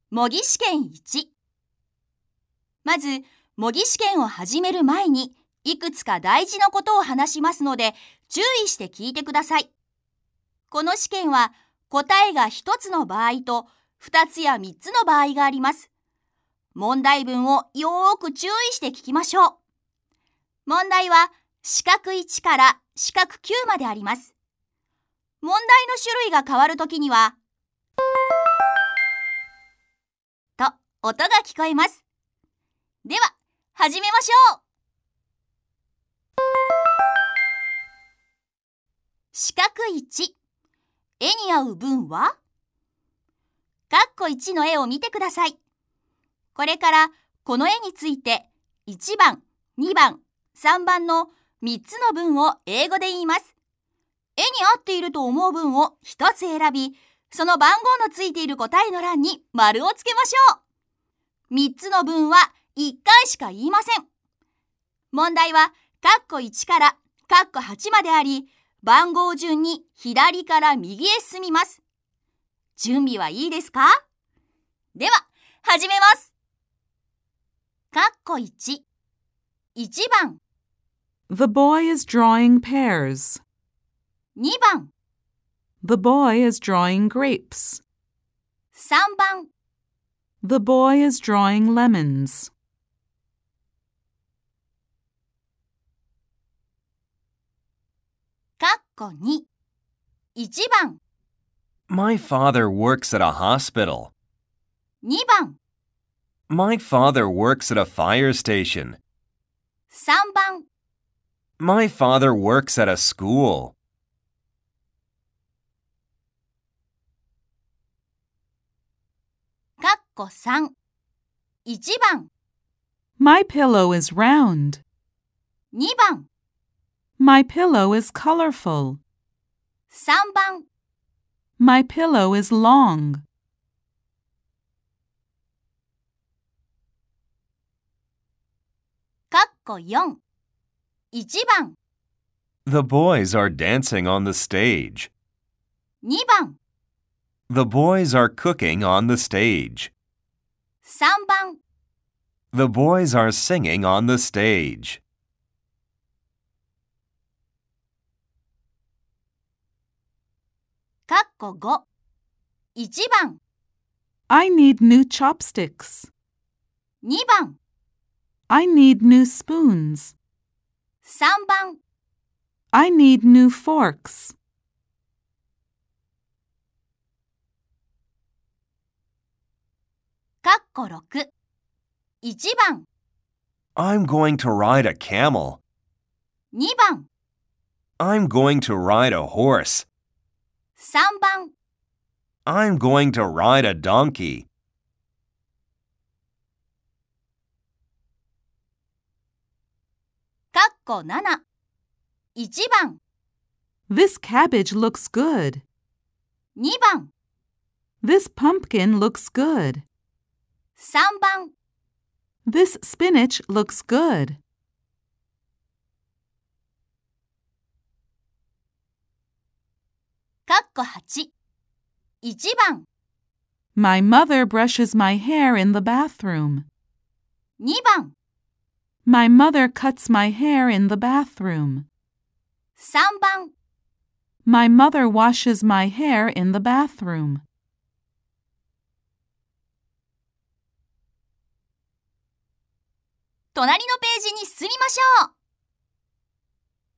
模擬試験1。まず、模擬試験を始める前に、いくつか大事なことを話しますので、注意して聞いてください。この試験は、答えが1つの場合と、2つや3つの場合があります。問題文をよーく注意して聞きましょう。問題は、四角1から四角9まであります。問題の種類が変わるときには、と音が聞こえます。では、始めましょう。四角1、絵に合う文は？括弧1の絵を見てください。これからこの絵について1番、2番、3番の3つの文を英語で言います。絵に合っていると思う文を1つ選び、その番号のついている答えの欄に丸をつけましょう。3つの文は1回しか言いません。問題は括弧1から括弧8まであり、番号順に左から右へ進みます。準備はいいですか？では、始めます。括弧1、1番。 The boy is drawing pears. 2番。 The boy is drawing grapes. 3番。 The boy is drawing lemons. 括弧2、1番。 My father works at a hospital. 2番。 My father works at a fire station. 3番。 My father works at a school. 括弧3、1番。 My pillow is round. 2番。 My pillow is colorful. 3番。 My pillow is long. 括弧4、1番。 The boys are dancing on the stage. 2番。 The boys are cooking on the stage. 3番。 The boys are singing on the stage. 括弧5、1番。 I need new chopsticks. 2番。 I need new spoons. 3番。 I need new forks. 括弧6、1番。 I'm going to ride a camel. 2番。 I'm going to ride a horse. 3番。 I'm going to ride a donkey. 括弧7、1番。 This cabbage looks good. 2番。 This pumpkin looks good. 3番。 This spinach looks good. 括弧8、1番。 My mother brushes my hair in the bathroom. 2番。 My mother cuts my hair in the bathroom. 3番。 My mother washes my hair in the bathroom. 隣のページに進みましょう。